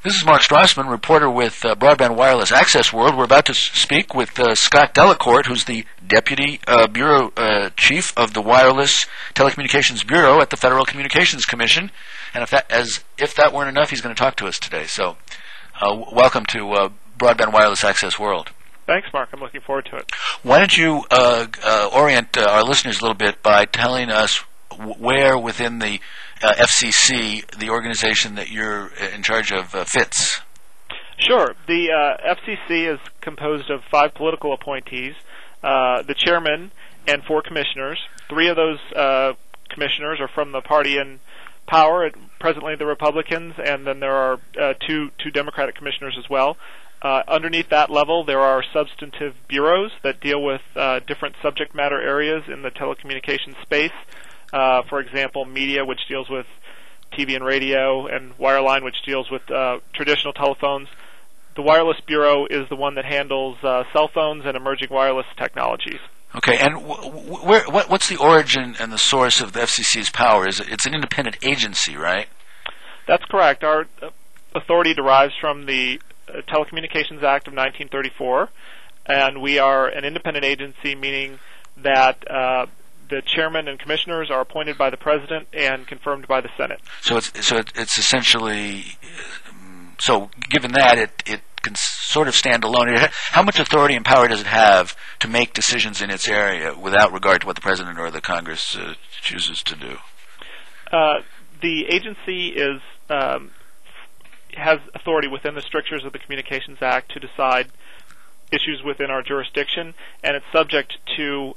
This is Mark Strassman, reporter with Broadband Wireless Access World. We're about to speak with Scott Delacourt, who's the Deputy Bureau Chief of the Wireless Telecommunications Bureau at the Federal Communications Commission. And if that weren't enough, he's going to talk to us today. So welcome to Broadband Wireless Access World. Thanks, Mark. I'm looking forward to it. Why don't you orient our listeners a little bit by telling us where within the FCC, the organization that you're in charge of, fits? Sure. The FCC is composed of 5 political appointees, the chairman and 4 commissioners. 3 of those commissioners are from the party in power, presently the Republicans, and then there are two Democratic commissioners as well. Underneath that level, there are substantive bureaus that deal with different subject matter areas in the telecommunications space. For example, media, which deals with TV and radio, and wireline, which deals with traditional telephones. The Wireless Bureau is the one that handles cell phones and emerging wireless technologies. Okay, and what's the origin and the source of the FCC's power? It's an independent agency, right? That's correct. Our authority derives from the Telecommunications Act of 1934, and we are an independent agency, meaning that the chairman and commissioners are appointed by the president and confirmed by the Senate. So it's essentially, so given that it can sort of stand alone. How much authority and power does it have to make decisions in its area without regard to what the president or the Congress chooses to do? The agency has authority within the strictures of the Communications Act to decide issues within our jurisdiction, and it's subject to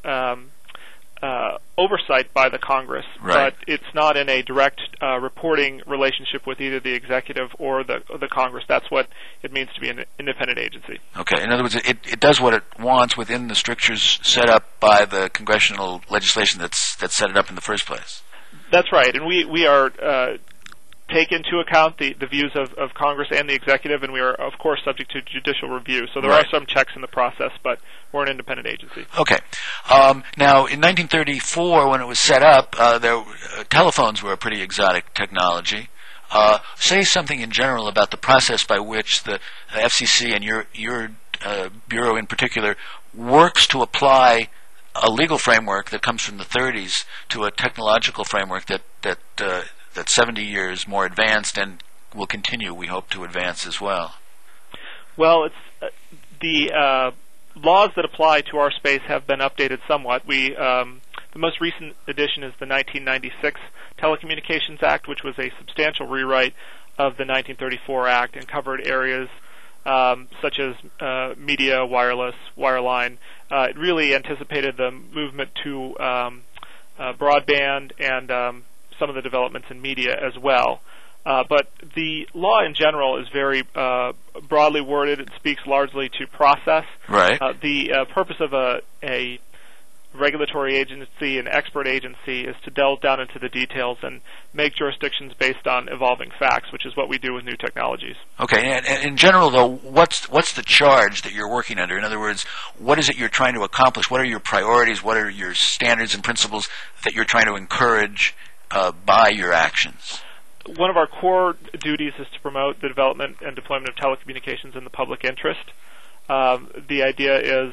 oversight by the Congress, right. But it's not in a direct reporting relationship with either the executive or the Congress. That's what it means to be an independent agency. Okay. In other words, it does what it wants within the strictures set up by the congressional legislation that set it up in the first place. That's right, and we are take into account the views of Congress and the executive, and we are, of course, subject to judicial review. So there right. are some checks in the process, but we're an independent agency. Okay. Now, in 1934, when it was set up, telephones were a pretty exotic technology. Say something in general about the process by which the FCC and your bureau in particular works to apply a legal framework that comes from the 30s to a technological framework that's 70 years more advanced and will continue, we hope, to advance as well. Well, it's the laws that apply to our space have been updated somewhat. The most recent addition is the 1996 Telecommunications Act, which was a substantial rewrite of the 1934 Act and covered areas such as media, wireless, wireline. It really anticipated the movement to broadband and some of the developments in media as well. But the law in general is very broadly worded. It speaks largely to process. Right. The purpose of a regulatory agency, an expert agency, is to delve down into the details and make jurisdictions based on evolving facts, which is what we do with new technologies. Okay, and in general, though, what's the charge that you're working under? In other words, what is it you're trying to accomplish? What are your priorities? What are your standards and principles that you're trying to encourage by your actions? One of our core duties is to promote the development and deployment of telecommunications in the public interest. The idea is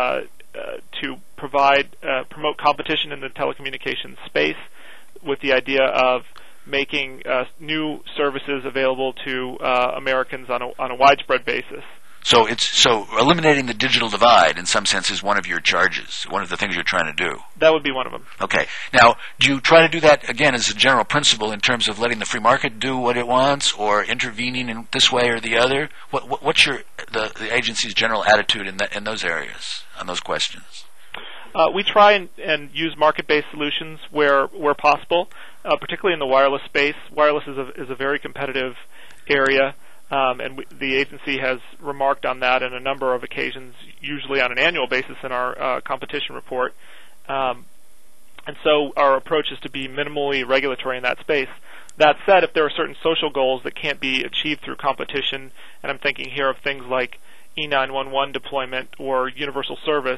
to promote competition in the telecommunications space with the idea of making new services available to Americans on a widespread basis. So eliminating the digital divide, in some sense, is one of your charges, one of the things you're trying to do. That would be one of them. Okay. Now, do you try to do that, again, as a general principle in terms of letting the free market do what it wants or intervening in this way or the other? What's the agency's general attitude in those areas, on those questions? We try and use market-based solutions where possible, particularly in the wireless space. Wireless is a very competitive area. And the agency has remarked on that on a number of occasions, usually on an annual basis in our competition report. And so our approach is to be minimally regulatory in that space. That said, if there are certain social goals that can't be achieved through competition, and I'm thinking here of things like E911 deployment or universal service,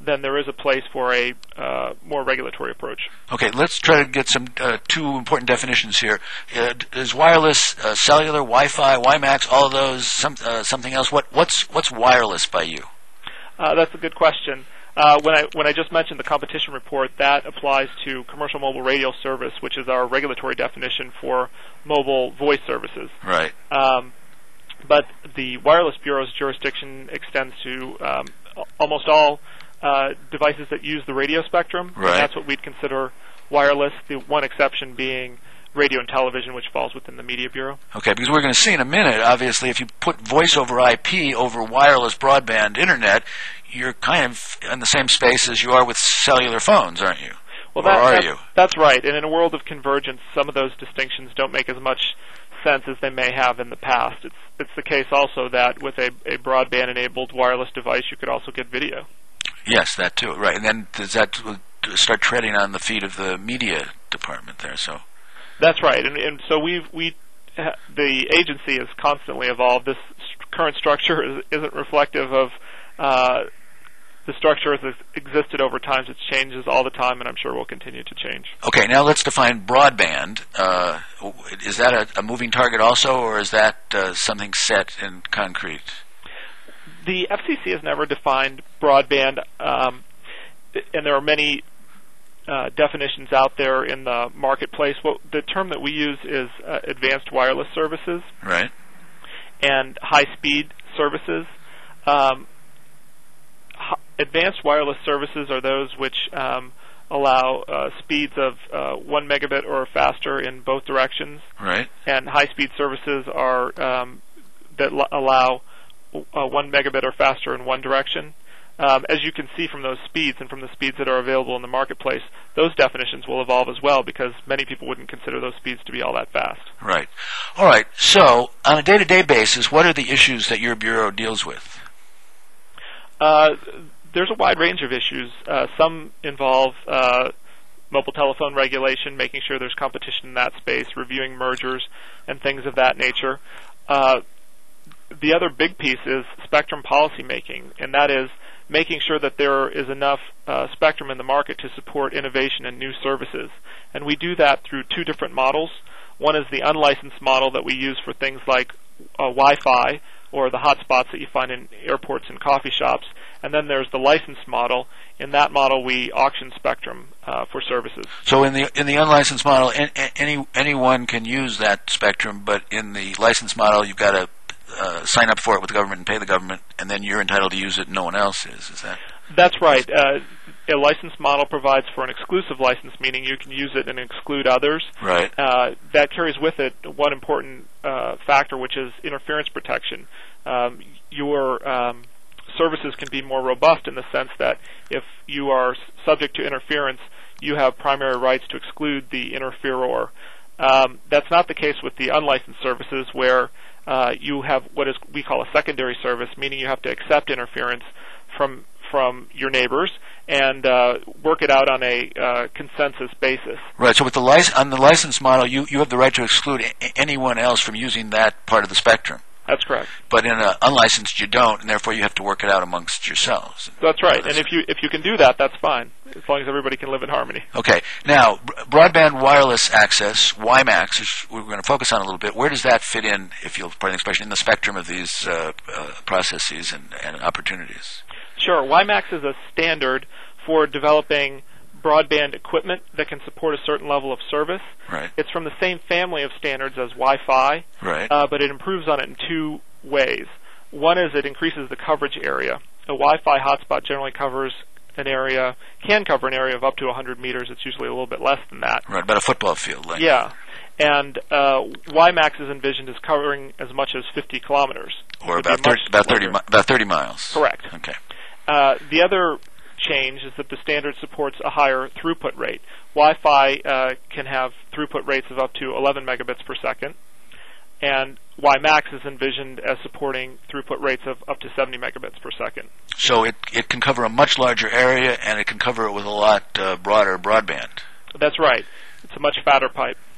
then there is a place for a more regulatory approach. Okay, let's try to get some two important definitions here. Is wireless cellular, Wi-Fi, WiMAX, all of those something else? What's wireless by you? That's a good question. When I just mentioned the competition report, that applies to commercial mobile radio service, which is our regulatory definition for mobile voice services. Right. But the Wireless Bureau's jurisdiction extends to almost all devices that use the radio spectrum. Right. And that's what we'd consider wireless, the one exception being radio and television, which falls within the Media Bureau. Okay, because we're going to see in a minute, obviously, if you put voice over IP over wireless broadband internet, you're kind of in the same space as you are with cellular phones, aren't you? Well, are that's right. And in a world of convergence, some of those distinctions don't make as much sense as they may have in the past. It's the case also that with a broadband-enabled wireless device, you could also get video. Yes, that too. Right, and then does that start treading on the feet of the media department there? So that's right, and so the agency has constantly evolved. This current structure isn't reflective of the structure has existed over time. It changes all the time, and I'm sure will continue to change. Okay, now let's define broadband. Is that a moving target also, or is that something set in concrete? The FCC has never defined broadband, and there are many definitions out there in the marketplace. The term that we use is advanced wireless services, right, and high-speed services. Advanced wireless services are those which allow speeds of 1 megabit or faster in both directions. Right. And high-speed services are that allow 1 megabit or faster in one direction. As you can see from those speeds and from the speeds that are available in the marketplace, those definitions will evolve as well because many people wouldn't consider those speeds to be all that fast. Right. All right. So, on a day-to-day basis, what are the issues that your Bureau deals with? There's a wide range of issues. Some involve mobile telephone regulation, making sure there's competition in that space, reviewing mergers, and things of that nature. The other big piece is spectrum policy making, and that is making sure that there is enough spectrum in the market to support innovation and new services. And we do that through two different models. One is the unlicensed model that we use for things like Wi-Fi, or the hotspots that you find in airports and coffee shops. And then there's the licensed model. In that model, we auction spectrum for services. So in the unlicensed model, anyone can use that spectrum, but in the licensed model, you've got to sign up for it with the government and pay the government, and then you're entitled to use it and no one else is. Is that? That's right. A licensed model provides for an exclusive license, meaning you can use it and exclude others. Right. That carries with it one important factor, which is interference protection. Your services can be more robust in the sense that if you are subject to interference, you have primary rights to exclude the interferer. That's not the case with the unlicensed services, where you have what we call a secondary service, meaning you have to accept interference from your neighbors and work it out on a consensus basis. Right. So with on the license model, you have the right to exclude anyone else from using that part of the spectrum. That's correct. But in an unlicensed, you don't, and therefore you have to work it out amongst yourselves. That's right. And if you can do that, that's fine, as long as everybody can live in harmony. Okay. Now, broadband wireless access, WiMAX, which we're going to focus on a little bit. Where does that fit in, if you'll pardon the expression, in the spectrum of these processes and opportunities? Sure. WiMAX is a standard for developing broadband equipment that can support a certain level of service. Right. It's from the same family of standards as Wi-Fi, right. But it improves on it in two ways. One is it increases the coverage area. A Wi-Fi hotspot generally can cover an area of up to 100 meters. It's usually a little bit less than that. Right, about a football field length. Yeah. And WiMAX is envisioned as covering as much as 50 kilometers. Or about 30 miles. Correct. Okay. The other change is that the standard supports a higher throughput rate. Wi-Fi can have throughput rates of up to 11 megabits per second, and WiMAX is envisioned as supporting throughput rates of up to 70 megabits per second. So it can cover a much larger area, and it can cover it with a lot broader broadband. That's right. It's a much fatter pipe.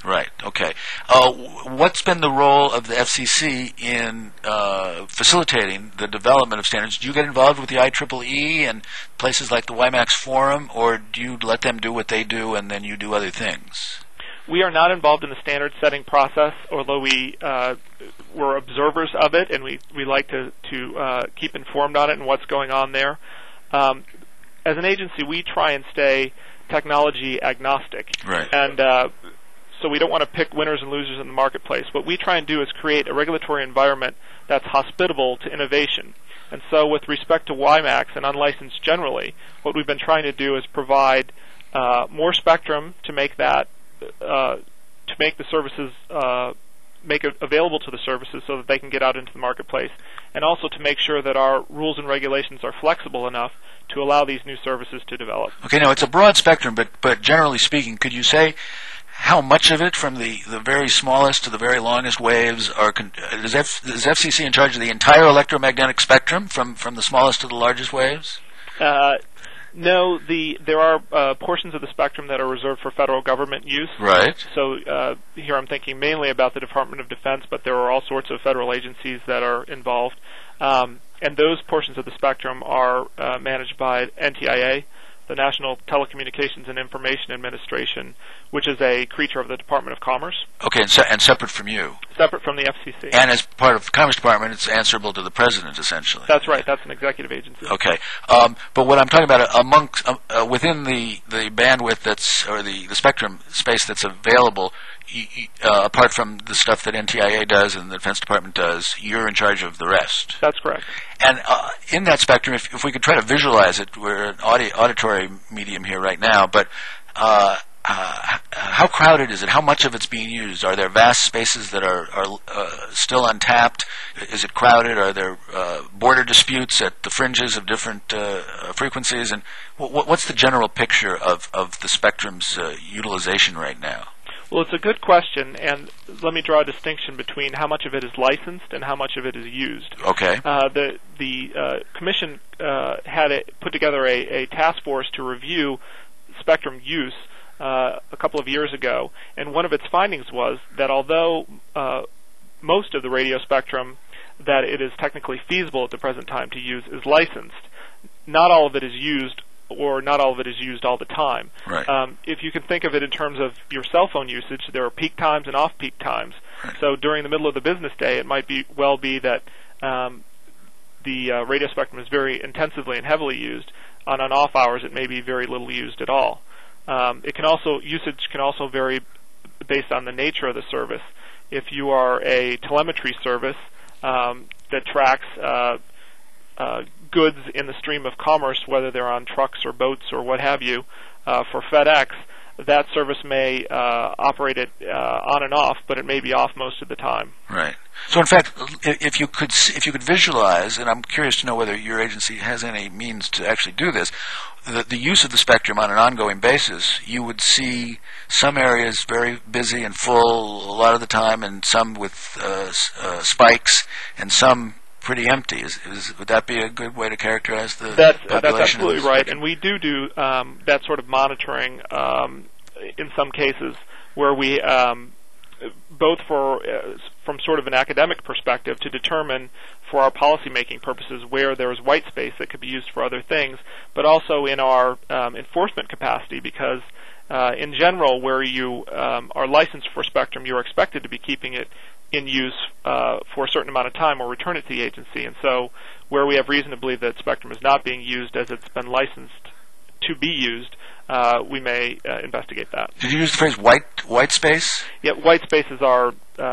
Right. Okay. What's been the role of the FCC in facilitating the development of standards? Do you get involved with the IEEE and places like the WiMAX Forum, or do you let them do what they do and then you do other things? We are not involved in the standard setting process, although we're observers of it, and we like to keep informed on it and what's going on there. As an agency, we try and stay technology agnostic. Right. And so we don't want to pick winners and losers in the marketplace. What we try and do is create a regulatory environment that's hospitable to innovation. And so with respect to WiMAX and unlicensed generally, what we've been trying to do is provide more spectrum to make that to make the services make it available to the services so that they can get out into the marketplace, and also to make sure that our rules and regulations are flexible enough to allow these new services to develop. Okay, now it's a broad spectrum, but generally speaking, could you say how much of it, from the very smallest to the very longest waves, is FCC in charge of the entire electromagnetic spectrum, from the smallest to the largest waves? No, there are portions of the spectrum that are reserved for federal government use. Right. So here I'm thinking mainly about the Department of Defense, but there are all sorts of federal agencies that are involved. And those portions of the spectrum are managed by NTIA, the National Telecommunications and Information Administration, which is a creature of the Department of Commerce. Okay, and separate from you. Separate from the FCC. And as part of the Commerce Department, it's answerable to the President, essentially. That's right. That's an executive agency. Okay. But what I'm talking about, within the bandwidth or the spectrum space that's available, apart from the stuff that NTIA does and the Defense Department does, you're in charge of the rest. That's correct. And in that spectrum, if we could try to visualize it, we're an auditory medium here right now, but how crowded is it? How much of it's being used? Are there vast spaces that are still untapped? Is it crowded? Are there border disputes at the fringes of different frequencies? And what's the general picture of the spectrum's utilization right now? Well, it's a good question, and let me draw a distinction between how much of it is licensed and how much of it is used. Okay. The Commission had put together a task force to review spectrum use a couple of years ago, and one of its findings was that although most of the radio spectrum that it is technically feasible at the present time to use is licensed, not all of it is used, or not all of it is used all the time. Right. If you can think of it in terms of your cell phone usage, there are peak times and off-peak times. Right. So during the middle of the business day, it might well be that the radio spectrum is very intensively and heavily used. On off hours, it may be very little used at all. Usage can also vary based on the nature of the service. If you are a telemetry service that tracks goods in the stream of commerce, whether they're on trucks or boats or what have you, for FedEx, that service may operate it on and off, but it may be off most of the time. Right. So, in fact, if you could visualize, and I'm curious to know whether your agency has any means to actually do this, the use of the spectrum on an ongoing basis, you would see some areas very busy and full a lot of the time, and some with spikes, and some pretty empty. Would that be a good way to characterize the population? That's absolutely right, and we do that sort of monitoring in some cases, where we both from sort of an academic perspective to determine for our policymaking purposes where there is white space that could be used for other things, but also in our enforcement capacity, because in general, where you are licensed for spectrum, you're expected to be keeping it in use for a certain amount of time or return it to the agency. And so where we have reason to believe that spectrum is not being used as it's been licensed to be used, we may investigate that. Did you use the phrase white space? Yeah, white spaces are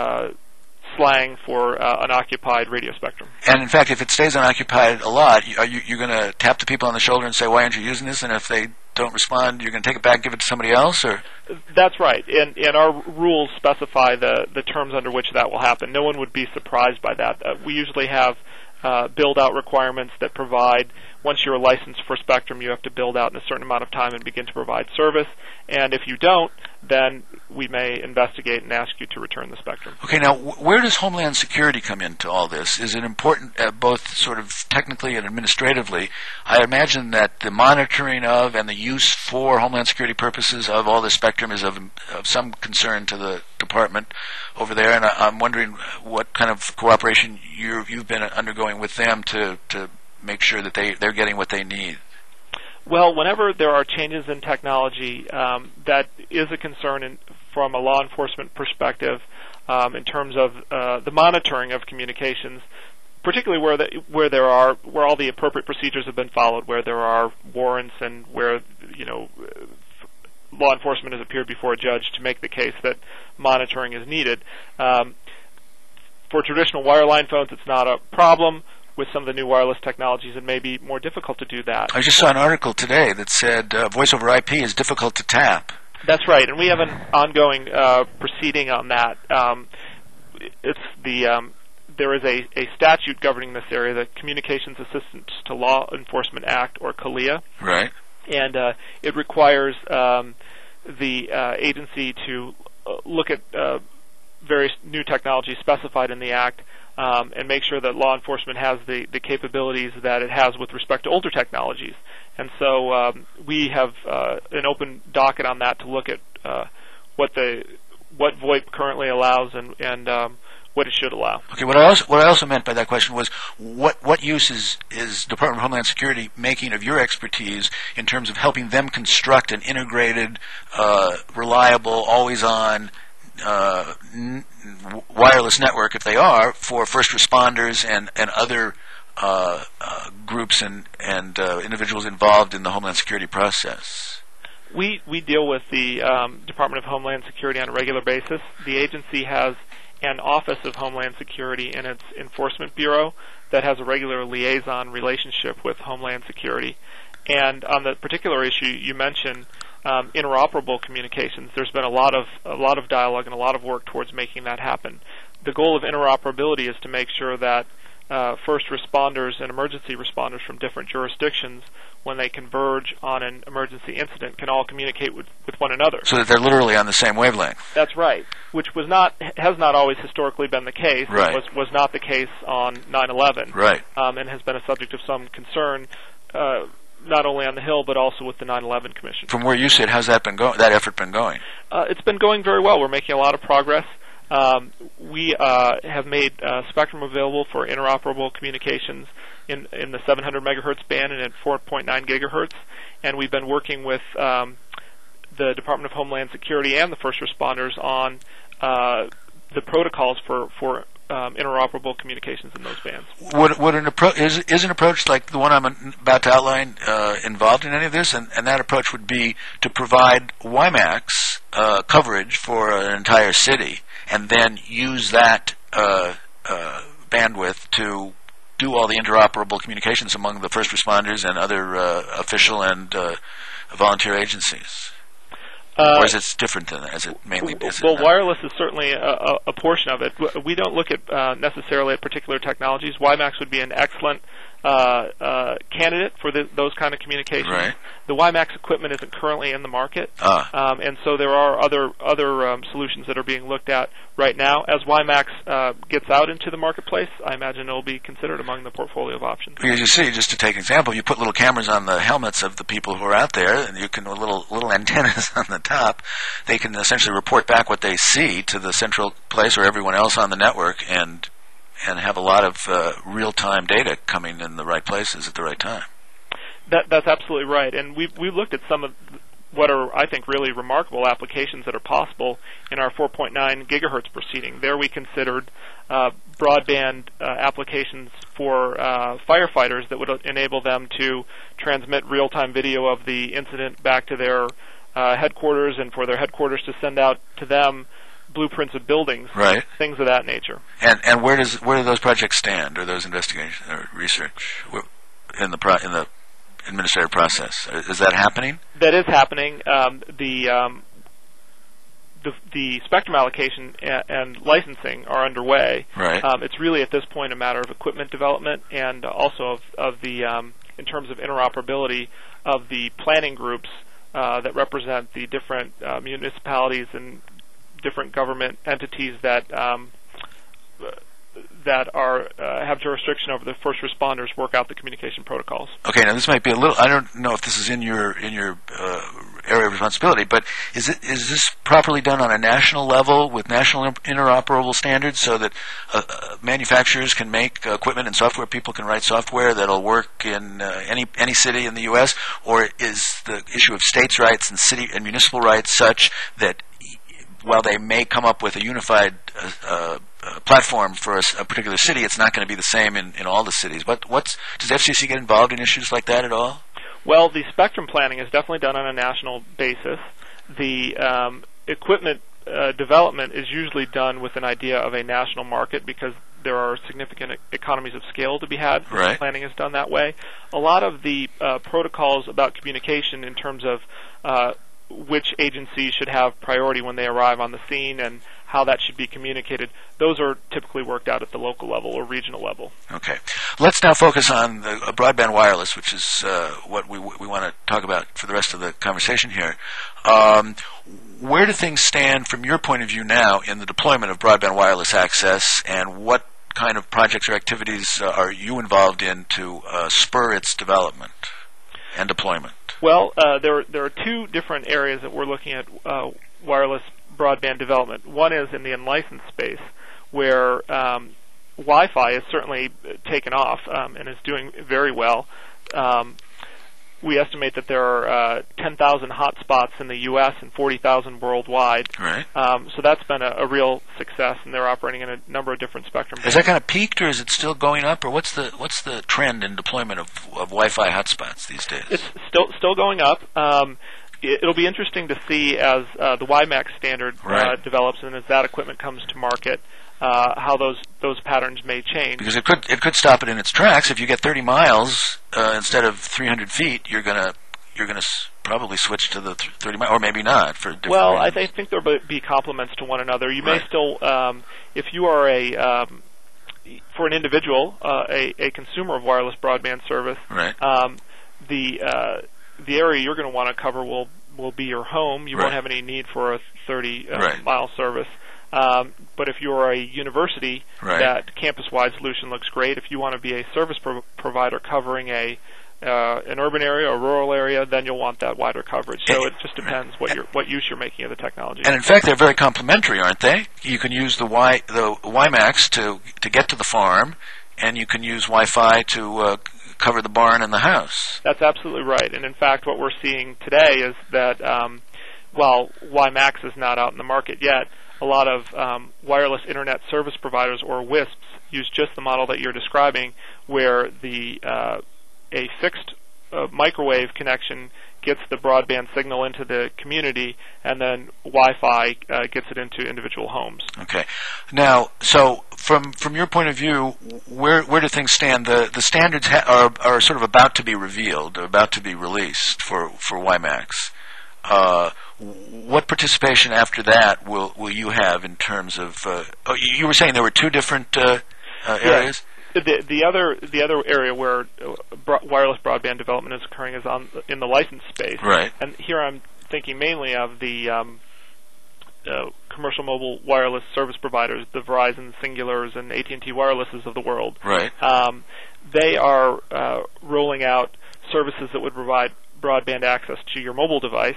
slang for unoccupied radio spectrum. And in fact, if it stays unoccupied a lot, are you going to tap the people on the shoulder and say, why aren't you using this? And if they don't respond, you're going to take it back and give it to somebody else? Or That's right. And our rules specify the terms under which that will happen. No one would be surprised by that. We usually have build-out requirements that provide once you're licensed for spectrum, you have to build out in a certain amount of time and begin to provide service. And if you don't, then we may investigate and ask you to return the spectrum. Okay, now where does Homeland Security come into all this? Is it important both sort of technically and administratively? I imagine that the monitoring of and the use for Homeland Security purposes of all this spectrum is of some concern to the department over there, and I'm wondering what kind of cooperation you've been undergoing with them to make sure that they're getting what they need. Well, whenever there are changes in technology, that is a concern from a law enforcement perspective in terms of the monitoring of communications, particularly where all the appropriate procedures have been followed, where there are warrants and where law enforcement has appeared before a judge to make the case that monitoring is needed. For traditional wireline phones, it's not a problem. With some of the new wireless technologies, it may be more difficult to do that. I just saw an article today that said voice over IP is difficult to tap. That's right, and we have an ongoing proceeding on that. There is a statute governing this area, the Communications Assistance to Law Enforcement Act, or CALEA. Right. And it requires the agency to look at various new technologies specified in the Act, and make sure that law enforcement has the capabilities that it has with respect to older technologies. And so we have an open docket on that to look at what VoIP currently allows and what it should allow. Okay. What I also meant by that question was what use is Department of Homeland Security making of your expertise in terms of helping them construct an integrated, reliable, always-on wireless network, if they are, for first responders and other groups and individuals involved in the Homeland Security process? We deal with the Department of Homeland Security on a regular basis. The agency has an Office of Homeland Security in its Enforcement Bureau that has a regular liaison relationship with Homeland Security. And on the particular issue you mentioned, interoperable communications, there's been a lot of dialogue and a lot of work towards making that happen. The goal of interoperability is to make sure that first responders and emergency responders from different jurisdictions, when they converge on an emergency incident, can all communicate with one another. So that they're literally on the same wavelength. That's right, which has not always historically been the case. Right. It was not the case on 9/11. Right. And has been a subject of some concern, not only on the Hill but also with the 9/11 Commission. From where you sit, how's that effort been going? It's been going very well. We're making a lot of progress. We have made spectrum available for interoperable communications in the 700 megahertz band and at 4.9 gigahertz, and we've been working with the Department of Homeland Security and the first responders on the protocols for interoperable communications in those bands. Is an approach like the one I'm about to outline involved in any of this? And that approach would be to provide WiMAX coverage for an entire city, and then use that bandwidth to do all the interoperable communications among the first responders and other official and volunteer agencies. Or is it different than that? Is it mainly? Well, wireless is certainly a portion of it. We don't look at necessarily at particular technologies. WiMAX would be an excellent candidate for those kind of communications. Right. The WiMAX equipment isn't currently in the market, and so there are other solutions that are being looked at right now. As WiMAX gets out into the marketplace, I imagine it will be considered among the portfolio of options. Because you see, just to take an example, you put little cameras on the helmets of the people who are out there, and you can little antennas on the top. They can essentially report back what they see to the central place or everyone else on the network, and have a lot of real-time data coming in the right places at the right time. That's absolutely right, and we've looked at some of what are, I think, really remarkable applications that are possible in our 4.9 gigahertz proceeding. There we considered broadband applications for firefighters that would enable them to transmit real-time video of the incident back to their headquarters, and for their headquarters to send out to them blueprints of buildings, right, things of that nature. And where do those projects stand, or those investigations or research in the administrative process? Is that happening? That is happening. The spectrum allocation and licensing are underway. Right. It's really at this point a matter of equipment development and also of the in terms of interoperability of the planning groups that represent the different municipalities and different government entities that have jurisdiction over the first responders work out the communication protocols. Okay, now this might be a little. I don't know if this is in your area of responsibility, but is this properly done on a national level with national interoperable standards, so that manufacturers can make equipment and software, people can write software that'll work in any city in the U.S., or is the issue of states' rights and city and municipal rights such that while they may come up with a unified platform for a particular city, it's not going to be the same in all the cities? Does FCC get involved in issues like that at all? Well, the spectrum planning is definitely done on a national basis. The equipment development is usually done with an idea of a national market because there are significant economies of scale to be had. Right. Planning is done that way. A lot of the protocols about communication in terms of which agencies should have priority when they arrive on the scene and how that should be communicated, those are typically worked out at the local level or regional level. Okay. Let's now focus on the broadband wireless, which is what we want to talk about for the rest of the conversation here. Where do things stand from your point of view now in the deployment of broadband wireless access, and what kind of projects or activities are you involved in to spur its development and deployment? Well, there are two different areas that we're looking at wireless broadband development. One is in the unlicensed space, where Wi-Fi is certainly taken off and is doing very well. We estimate that there are 10,000 hotspots in the U.S. and 40,000 worldwide. Right. So that's been a real success, and they're operating in a number of different spectrum bands. Has that kind of peaked, or is it still going up, or what's the trend in deployment of Wi-Fi hotspots these days? It's still going up. It'll be interesting to see as the WiMAX standard develops and as that equipment comes to market, how those patterns may change. Because it could stop it in its tracks. If you get 30 miles instead of 300 feet, you're gonna probably switch to the 30 miles, or maybe not for different reasons. I think there'll be complements to one another. You may still, if you are for an individual, a consumer of wireless broadband service, the area you're going to want to cover will be your home. You won't have any need for a 30-mile service. But if you're a university, that campus-wide solution looks great. If you want to be a service provider covering an urban area or rural area, then you'll want that wider coverage. So it just depends what use you're making of the technology. And in fact, they're very complementary, aren't they? You can use the WiMAX to get to the farm, and you can use Wi-Fi to cover the barn and the house. That's absolutely right. And in fact, what we're seeing today is that while WiMAX is not out in the market yet, a lot of wireless internet service providers, or WISPs, use just the model that you're describing, where a fixed microwave connection gets the broadband signal into the community, and then Wi-Fi gets it into individual homes. Okay. Now, so from your point of view, where do things stand? The standards are sort of about to be revealed, about to be released for WiMAX. What participation after that will you have in terms of? You were saying there were two different areas. The other area where wireless broadband development is occurring is in the licensed space. Right. And here I'm thinking mainly of the commercial mobile wireless service providers, the Verizon, Singulars, and AT&T Wirelesses of the world. Right. They are rolling out services that would provide broadband access to your mobile device,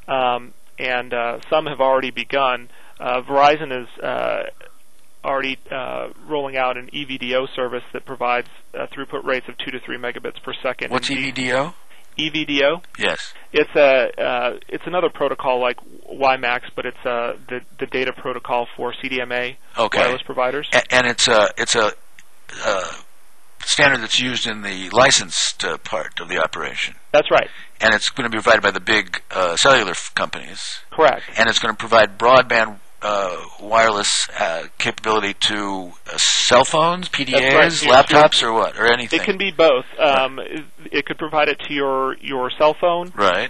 and some have already begun. Verizon is already rolling out an EVDO service that provides throughput rates of 2 to 3 megabits per second. What's EVDO? EVDO? Yes. It's another protocol like WiMAX, but it's the data protocol for CDMA wireless providers. And it's a standard that's used in the licensed part of the operation. That's right. And it's going to be provided by the big cellular companies. Correct. And it's going to provide broadband wireless capability to cell phones, PDAs, laptops, or what, or anything? It can be both. It could provide it to your cell phone. Right.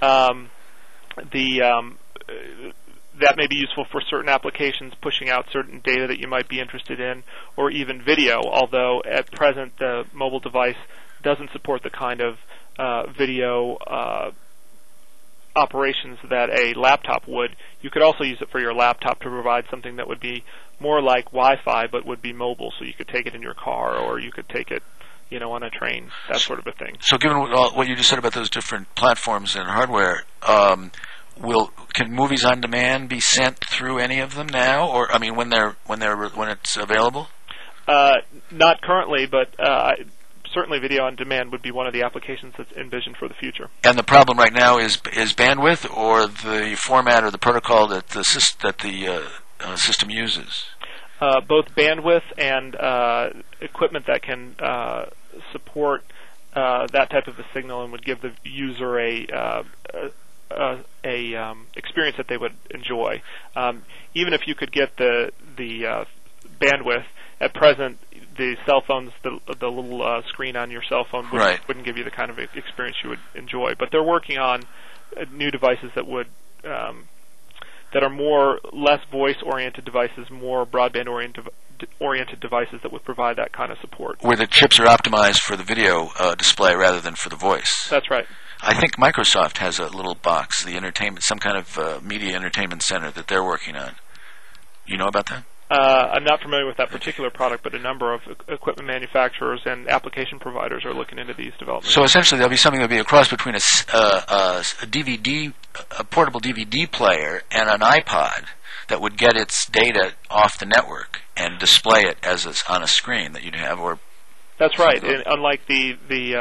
That may be useful for certain applications, pushing out certain data that you might be interested in, or even video, although at present the mobile device doesn't support the kind of video operations that a laptop would. You could also use it for your laptop to provide something that would be more like Wi-Fi but would be mobile, so you could take it in your car or you could take it on a train, that sort of a thing. So given what you just said about those different platforms and hardware, can movies on demand be sent through any of them now, or I mean when it's available? Not currently, but certainly video on demand would be one of the applications that's envisioned for the future. And the problem right now is bandwidth, or the format or the protocol that the system uses? Both bandwidth and equipment that can support that type of a signal and would give the user a experience that they would enjoy. Even if you could get the bandwidth, at present the cell phones, the little screen on your cell phone wouldn't give you the kind of experience you would enjoy. But they're working on new devices that would that are less voice-oriented devices, more broadband-oriented devices that would provide that kind of support. Where the chips are optimized for the video display rather than for the voice. That's right. I think Microsoft has a little box, some kind of media entertainment center that they're working on. You know about that? I'm not familiar with that particular product, but a number of equipment manufacturers and application providers are looking into these developments. So essentially, there'll be something that'll be a cross between a portable DVD player, and an iPod that would get its data off the network and display it on a screen that you'd have, or. That's right. Unlike the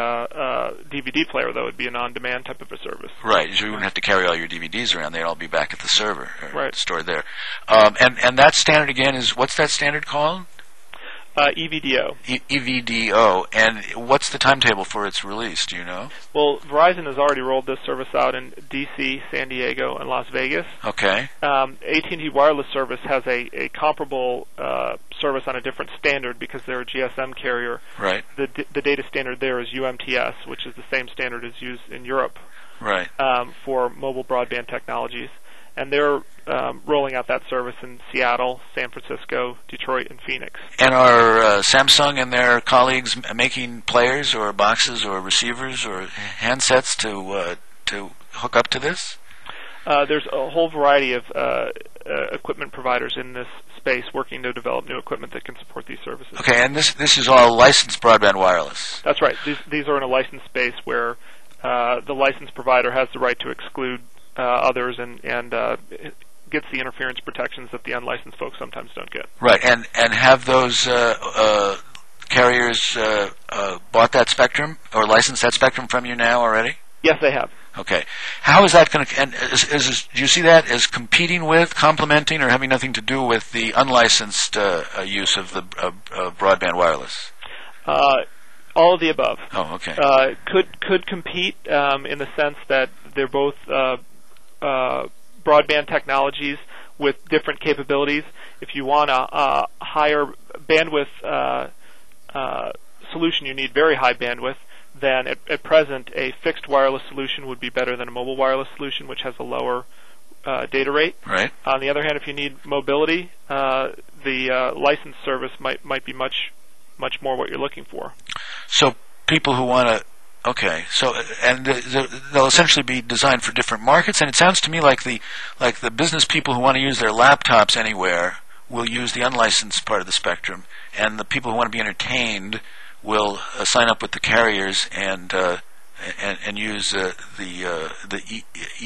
DVD player, though, it would be an on-demand type of a service. Right. So you wouldn't have to carry all your DVDs around. They'd all be back at the server, stored there. And that standard again what's that standard called? EVDO. EVDO. And what's the timetable for its release? Do you know? Well, Verizon has already rolled this service out in D.C., San Diego, and Las Vegas. Okay. AT&T Wireless Service has a comparable service on a different standard because they're a GSM carrier. Right. The data standard there is UMTS, which is the same standard as used in Europe. Right. For mobile broadband technologies. And they're rolling out that service in Seattle, San Francisco, Detroit, and Phoenix. And are Samsung and their colleagues making players or boxes or receivers or handsets to hook up to this? There's a whole variety of equipment providers in this space working to develop new equipment that can support these services. Okay, and this is all licensed broadband wireless? That's right. These are in a licensed space where the licensed provider has the right to exclude others and gets the interference protections that the unlicensed folks sometimes don't get. Right, and have those carriers bought that spectrum or licensed that spectrum from you now already? Yes, they have. Okay. How is that going to, and do you see that as competing with, complementing, or having nothing to do with the unlicensed use of the broadband wireless? All of the above. Oh, okay. Could compete in the sense that they're both broadband technologies with different capabilities. If you want a higher bandwidth solution, you need very high bandwidth. Then at present, a fixed wireless solution would be better than a mobile wireless solution, which has a lower data rate. Right. On the other hand, if you need mobility, the licensed service might be much more what you're looking for. So people who want to, okay, so and they'll essentially be designed for different markets. And it sounds to me like the business people who want to use their laptops anywhere will use the unlicensed part of the spectrum, and the people who want to be entertained will sign up with the carriers and use the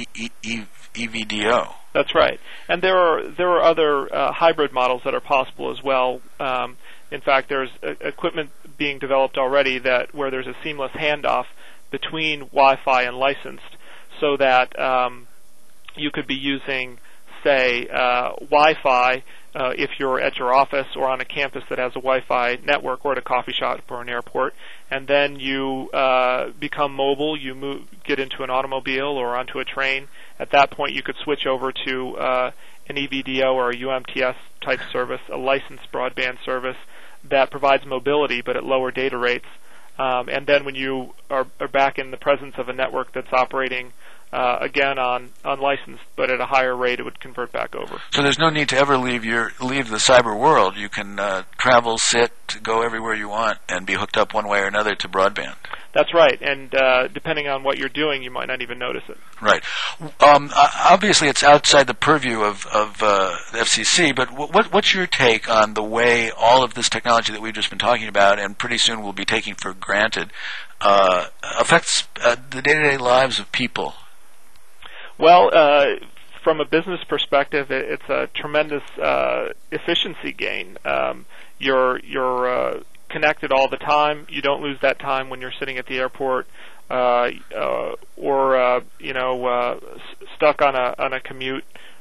EVDO. That's right, and there are other hybrid models that are possible as well. In fact, there's equipment being developed already where there's a seamless handoff between Wi-Fi and licensed, so that you could be using, say, Wi-Fi if you're at your office or on a campus that has a Wi-Fi network, or at a coffee shop or an airport, and then you become mobile, you get into an automobile or onto a train. At that point, you could switch over to an EVDO or a UMTS type service, a licensed broadband service that provides mobility but at lower data rates. And then when you are back in the presence of a network that's operating again on unlicensed but at a higher rate, it would convert back over. So there's no need to ever leave the cyber world. You can travel, sit, go everywhere you want, and be hooked up one way or another to broadband. That's right, and depending on what you're doing, you might not even notice it. Right. Obviously, it's outside the purview of the FCC, but what's your take on the way all of this technology that we've just been talking about, and pretty soon we'll be taking for granted, affects the day-to-day lives of people? Well, from a business perspective, it's a tremendous efficiency gain. You're connected all the time. You don't lose that time when you're sitting at the airport or stuck on a commute.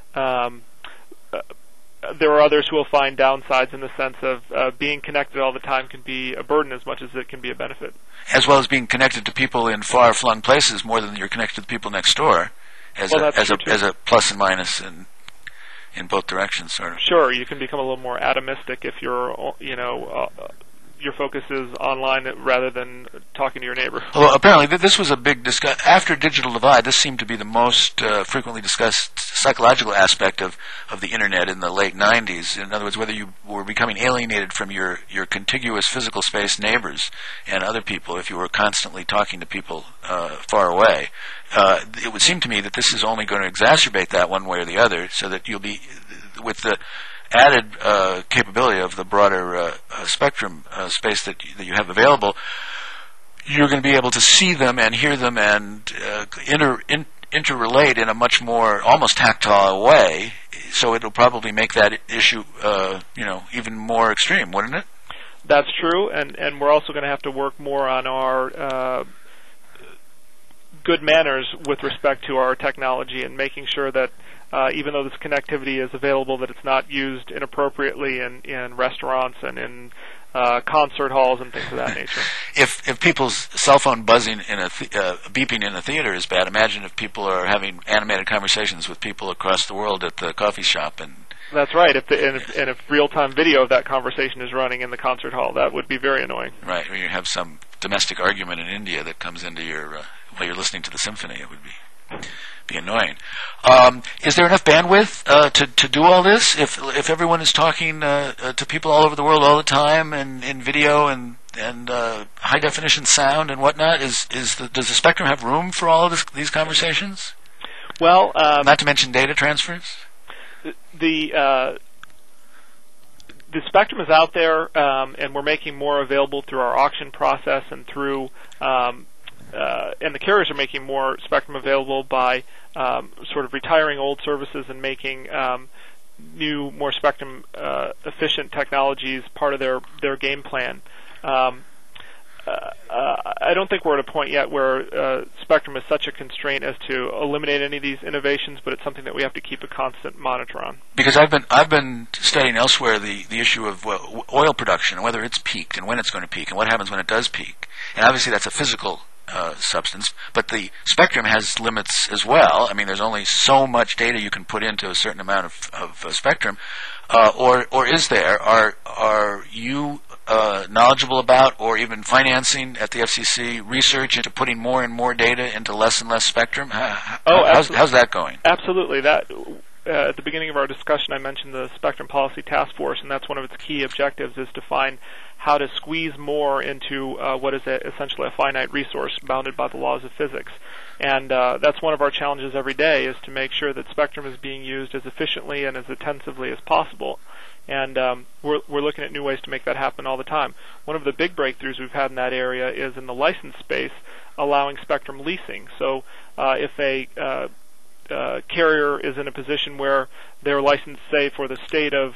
There are others who will find downsides in the sense of being connected all the time can be a burden as much as it can be a benefit. As well as being connected to people in far-flung places more than you're connected to people next door, as a plus and minus in both directions, sort of. Sure, you can become a little more atomistic if you're, your focus is online rather than talking to your neighbor. Well, apparently this was a big discussion. After digital divide, this seemed to be the most frequently discussed psychological aspect of the Internet in the late 90s. In other words, whether you were becoming alienated from your contiguous physical space neighbors and other people if you were constantly talking to people far away. It would seem to me that this is only going to exacerbate that one way or the other, so that you'll be, with the added capability of the broader spectrum space that you have available, you're going to be able to see them and hear them and interrelate in a much more almost tactile way. So it'll probably make that issue, even more extreme, wouldn't it? That's true, and we're also going to have to work more on our good manners with respect to our technology and making sure that even though this connectivity is available, that it's not used inappropriately in restaurants and in concert halls and things of that nature. If people's cell phone buzzing beeping in a theater is bad, imagine if people are having animated conversations with people across the world at the coffee shop. And that's right. If real-time video of that conversation is running in the concert hall, that would be very annoying. Right. Or you have some domestic argument in India that comes into your while you're listening to the symphony. It would be annoying. Is there enough bandwidth to do all this? If everyone is talking to people all over the world all the time and in video and high definition sound and whatnot, does the spectrum have room for all of these conversations? Well, not to mention data transfers. The spectrum is out there, and we're making more available through our auction process and through. And the carriers are making more spectrum available by sort of retiring old services and making new, more spectrum efficient technologies part of their game plan. I don't think we're at a point yet where spectrum is such a constraint as to eliminate any of these innovations, but it's something that we have to keep a constant monitor on. Because I've been studying elsewhere the issue of oil production and whether it's peaked and when it's going to peak and what happens when it does peak. And obviously that's a physical substance, but the spectrum has limits as well. I mean, there's only so much data you can put into a certain amount of spectrum, or is there? Are you knowledgeable about, or even financing at the FCC, research into putting more and more data into less and less spectrum? How's that going? Absolutely. That at the beginning of our discussion, I mentioned the Spectrum Policy Task Force, and that's one of its key objectives is to find how to squeeze more into what is essentially a finite resource bounded by the laws of physics. And that's one of our challenges every day, is to make sure that spectrum is being used as efficiently and as intensively as possible. And we're looking at new ways to make that happen all the time. One of the big breakthroughs we've had in that area is in the license space, allowing spectrum leasing. So if a carrier is in a position where they're licensed, say, for the state of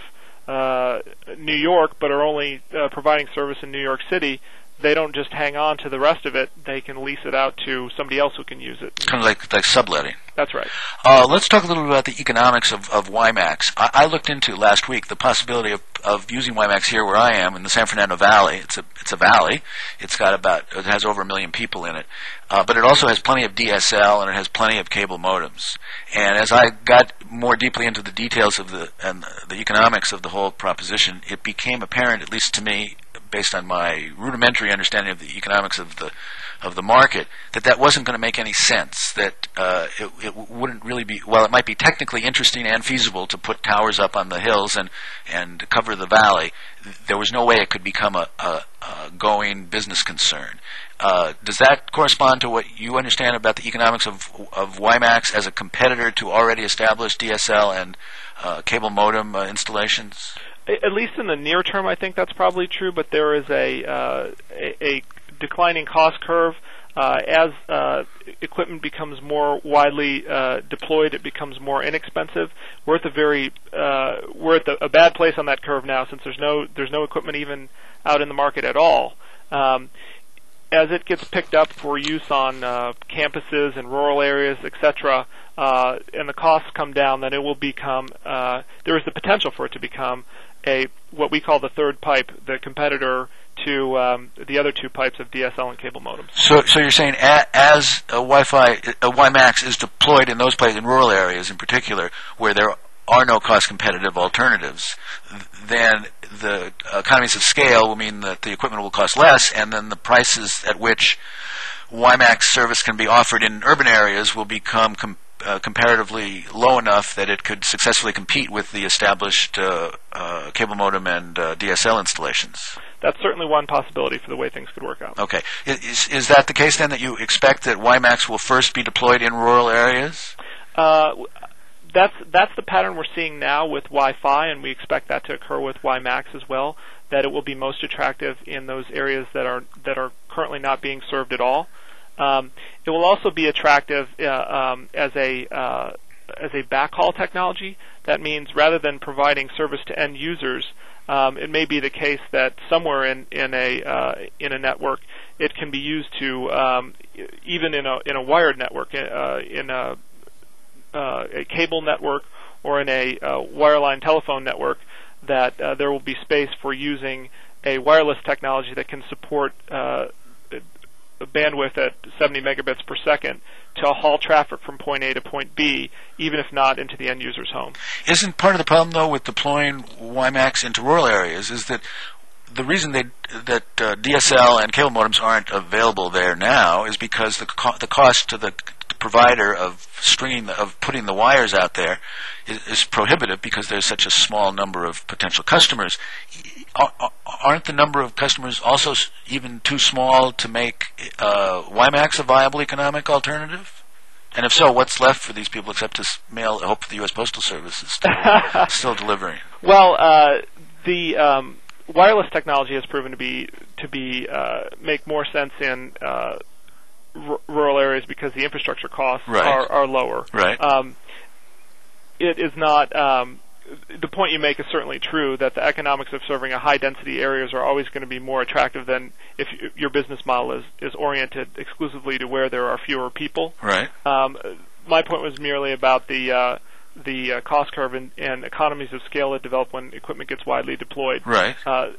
New York, but are only providing service in New York City, they don't just hang on to the rest of it. They can lease it out to somebody else who can use it. Kind of like subletting. That's right. Let's talk a little bit about the economics of WiMAX. I looked into last week the possibility of using WiMAX here where I am in the San Fernando Valley. It's a valley. It has over 1 million people in it. But it also has plenty of DSL and it has plenty of cable modems. And as I got more deeply into the details of the economics of the whole proposition, it became apparent, at least to me, based on my rudimentary understanding of the economics of the market, that wasn't going to make any sense. That it wouldn't really be, while it might be technically interesting and feasible to put towers up on the hills and cover the valley, there was no way it could become a going business concern. Does that correspond to what you understand about the economics of WiMAX as a competitor to already established DSL and cable modem installations? At least in the near term, I think that's probably true. But there is a declining cost curve. As equipment becomes more widely deployed, it becomes more inexpensive. We're at a bad place on that curve now, since there's no equipment even out in the market at all. As it gets picked up for use on campuses and rural areas, etc., and the costs come down, then it will become. There is the potential for it to become what we call the third pipe, the competitor to the other two pipes of DSL and cable modems. So you're saying as WiMAX is deployed in those places, in rural areas in particular, where there are no cost-competitive alternatives, then the economies of scale will mean that the equipment will cost less, and then the prices at which WiMAX service can be offered in urban areas will become comparatively low enough that it could successfully compete with the established cable modem and DSL installations. That's certainly one possibility for the way things could work out. Okay. Is that the case then, that you expect that WiMAX will first be deployed in rural areas? That's the pattern we're seeing now with Wi-Fi, and we expect that to occur with WiMAX as well, that it will be most attractive in those areas that are currently not being served at all. It will also be attractive as a backhaul technology. That means rather than providing service to end users, it may be the case that somewhere in a network it can be used to even in a wired network, in a cable network or in a wireline telephone network, that there will be space for using a wireless technology that can support bandwidth at 70 megabits per second to haul traffic from point A to point B, even if not into the end user's home. Isn't part of the problem, though, with deploying WiMAX into rural areas is that the reason that DSL and cable modems aren't available there now is because the cost to the provider of putting the wires out there is prohibitive, because there's such a small number of potential customers. Aren't the number of customers also even too small to make WiMAX a viable economic alternative? And if so, what's left for these people except to hope the U.S. Postal Service is still delivering? Well, the wireless technology has proven to make more sense in rural areas because the infrastructure costs are lower. Right. It is not. The point you make is certainly true, that the economics of serving a high-density areas are always going to be more attractive than if your business model is oriented exclusively to where there are fewer people. Right. My point was merely about the cost curve and economies of scale that develop when equipment gets widely deployed. Right.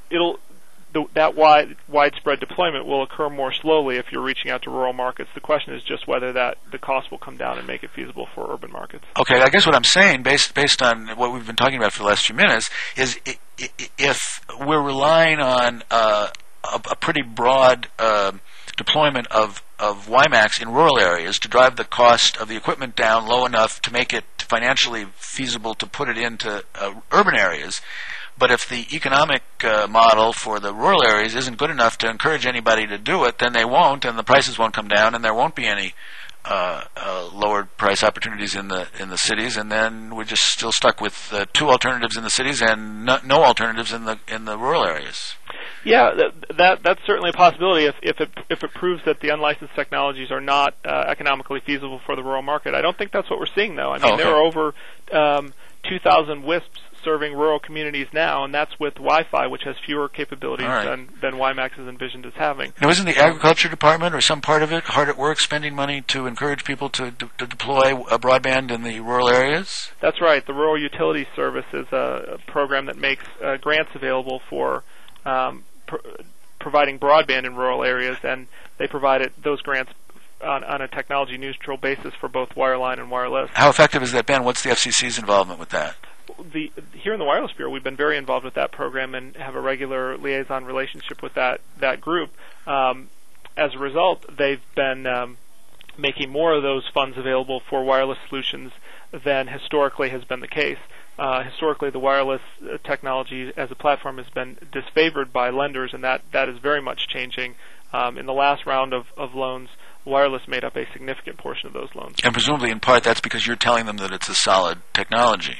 That widespread deployment will occur more slowly if you're reaching out to rural markets. The question is just whether the cost will come down and make it feasible for urban markets. Okay, I guess what I'm saying, based on what we've been talking about for the last few minutes, is if we're relying on a pretty broad deployment of WiMAX in rural areas to drive the cost of the equipment down low enough to make it financially feasible to put it into urban areas, but if the economic model for the rural areas isn't good enough to encourage anybody to do it, then they won't, and the prices won't come down, and there won't be any lower price opportunities in the cities, and then we're just still stuck with two alternatives in the cities and no alternatives in the rural areas. Yeah, that's certainly a possibility if it proves that the unlicensed technologies are not economically feasible for the rural market. I don't think that's what we're seeing, though. I mean, there are over 2,000 WISPs serving rural communities now, and that's with Wi-Fi, which has fewer capabilities than WiMAX is envisioned as having. Now, isn't the Agriculture Department or some part of it hard at work spending money to encourage people to deploy broadband in the rural areas? That's right. The Rural Utilities Service is a program that makes grants available for providing broadband in rural areas, and they provide those grants on a technology-neutral basis for both wireline and wireless. How effective has that been? What's the FCC's involvement with that? Here in the Wireless Bureau, we've been very involved with that program and have a regular liaison relationship with that group. As a result, they've been making more of those funds available for wireless solutions than historically has been the case. historically the wireless technology as a platform has been disfavored by lenders, and that is very much changing. In the last round of loans, wireless made up a significant portion of those loans. And presumably, in part, that's because you're telling them that it's a solid technology.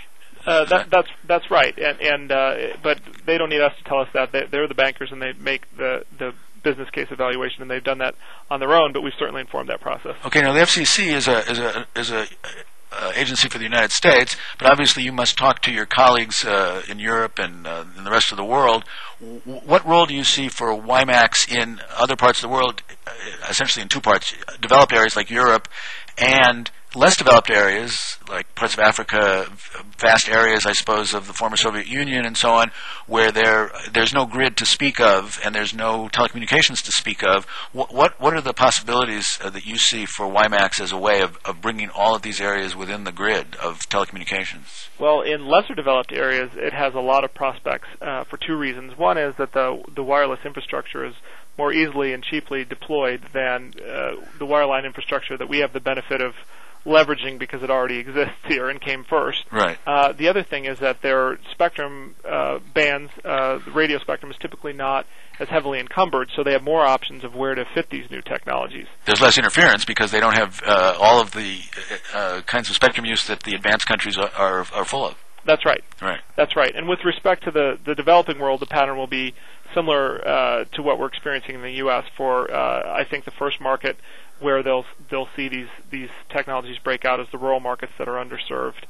That's right, but they don't need us to tell us that. They're the bankers, and they make the business case evaluation, and they've done that on their own. But we've certainly informed that process. Okay, now the FCC is a agency for the United States, but obviously you must talk to your colleagues in Europe and in the rest of the world. What role do you see for WiMAX in other parts of the world, essentially in two parts, developed areas like Europe and less developed areas like parts of Africa, vast areas, I suppose, of the former Soviet Union and so on, where there's no grid to speak of and there's no telecommunications to speak of? What are the possibilities that you see for WiMAX as a way of bringing all of these areas within the grid of telecommunications? Well, in lesser developed areas, it has a lot of prospects for two reasons. One is that the wireless infrastructure is more easily and cheaply deployed than the wireline infrastructure that we have the benefit of leveraging because it already exists here and came first. Right. The other thing is that their spectrum bands, the radio spectrum, is typically not as heavily encumbered, so they have more options of where to fit these new technologies. There's less interference because they don't have all of the kinds of spectrum use that the advanced countries are full of. That's right. Right. That's right. And with respect to the developing world, the pattern will be similar to what we're experiencing in the U.S. for, I think, the first market where they'll see these technologies break out as the rural markets that are underserved,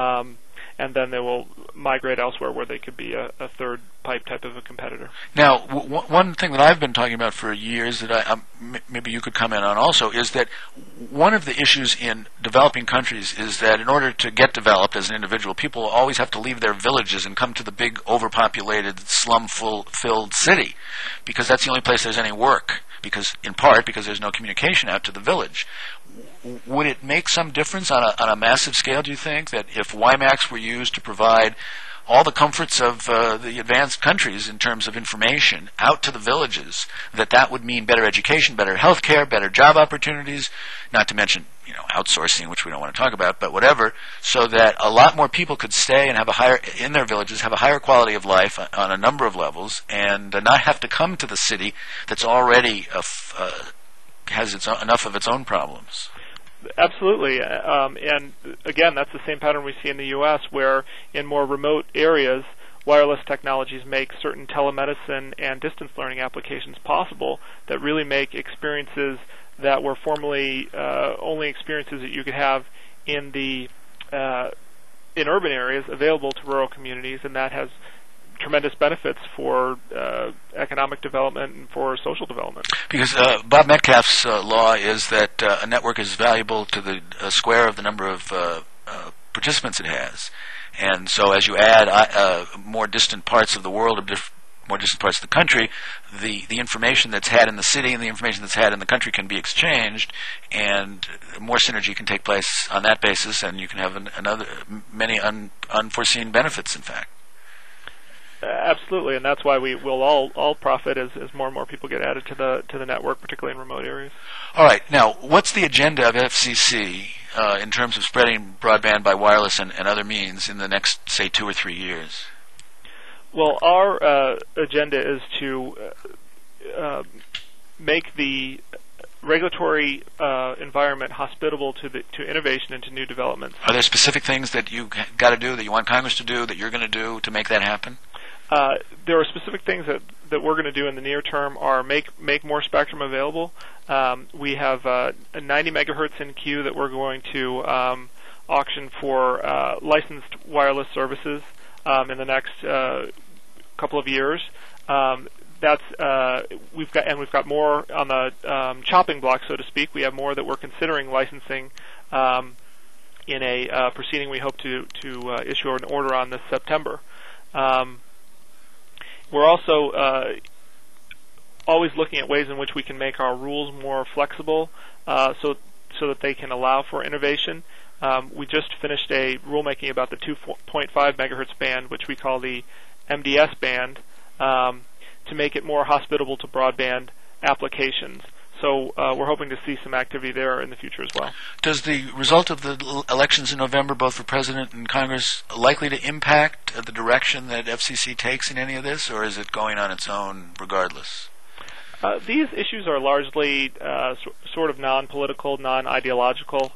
and then they will migrate elsewhere where they could be a third pipe type of a competitor. Now, one thing that I've been talking about for years that maybe you could comment on also is that one of the issues in developing countries is that in order to get developed as an individual, people always have to leave their villages and come to the big overpopulated slum-filled city because that's the only place there's any work. In part because there's no communication out to the village. Would it make some difference on a massive scale, do you think, that if WiMAX were used to provide all the comforts of the advanced countries in terms of information out to the villages, that would mean better education, better health care, better job opportunities, not to mention outsourcing, which we don't want to talk about, but whatever, so that a lot more people could stay and in their villages, have a higher quality of life on a number of levels, and not have to come to the city that's already has enough of its own problems. Absolutely. And again, that's the same pattern we see in the U.S., where in more remote areas, wireless technologies make certain telemedicine and distance learning applications possible that really make experiences that were formerly only experiences that you could have in urban areas available to rural communities, and that has tremendous benefits for economic development and for social development. Because Bob Metcalfe's law is that a network is valuable to the square of the number of participants it has. And so as you add more distant parts of the world, more distant parts of the country, the information that's had in the city and the information that's had in the country can be exchanged, and more synergy can take place on that basis, and you can have many unforeseen benefits, in fact. Absolutely, and that's why we will all profit as more and more people get added to the network, particularly in remote areas. All right. Now, what's the agenda of FCC in terms of spreading broadband by wireless and other means in the next, say, 2 or 3 years? Well, our agenda is to make the regulatory environment hospitable to innovation and to new developments. Are there specific things that you've got to do, that you want Congress to do, that you're going to do to make that happen? There are specific things that we're going to do in the near term are make more spectrum available. We have a 90 megahertz in queue that we're going to auction for licensed wireless services in the next couple of years. We've got more on the chopping block, so to speak. We have more that we're considering licensing in a proceeding we hope to issue an order on this September. We're also always looking at ways in which we can make our rules more flexible, so that they can allow for innovation. We just finished a rulemaking about the 2.5 megahertz band, which we call the MDS band, to make it more hospitable to broadband applications. So we're hoping to see some activity there in the future as well. Does the result of the elections in November, both for President and Congress, likely to impact the direction that FCC takes in any of this, or is it going on its own regardless? These issues are largely sort of non-political, non-ideological.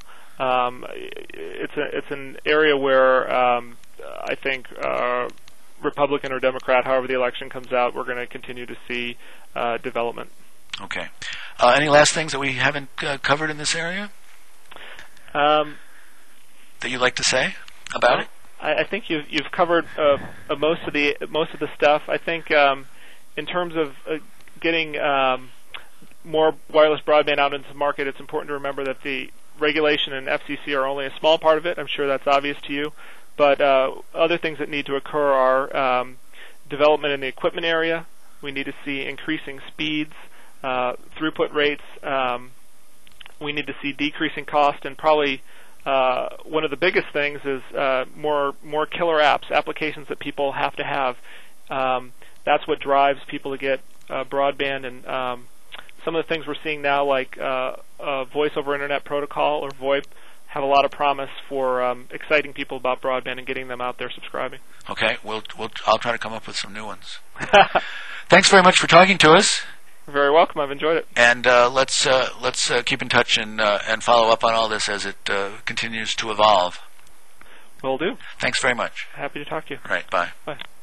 It's an area where I think Republican or Democrat, however the election comes out, we're going to continue to see development. Okay. Any last things that we haven't covered in this area that you'd like to say about it? I think you've covered most of the stuff. I think in terms of getting more wireless broadband out into the market, it's important to remember that the regulation and FCC are only a small part of it. I'm sure that's obvious to you. But other things that need to occur are development in the equipment area. We need to see increasing speeds, throughput rates. We need to see decreasing cost, and probably one of the biggest things is more killer apps, applications that people have to have. That's what drives people to get broadband, and some of the things we're seeing now, like Voice over Internet Protocol or VoIP, have a lot of promise for exciting people about broadband and getting them out there subscribing. Okay, I'll try to come up with some new ones. Thanks very much for talking to us. You're very welcome. I've enjoyed it. And let's keep in touch and follow up on all this as it continues to evolve. Will do. Thanks very much. Happy to talk to you. All right, bye. Bye.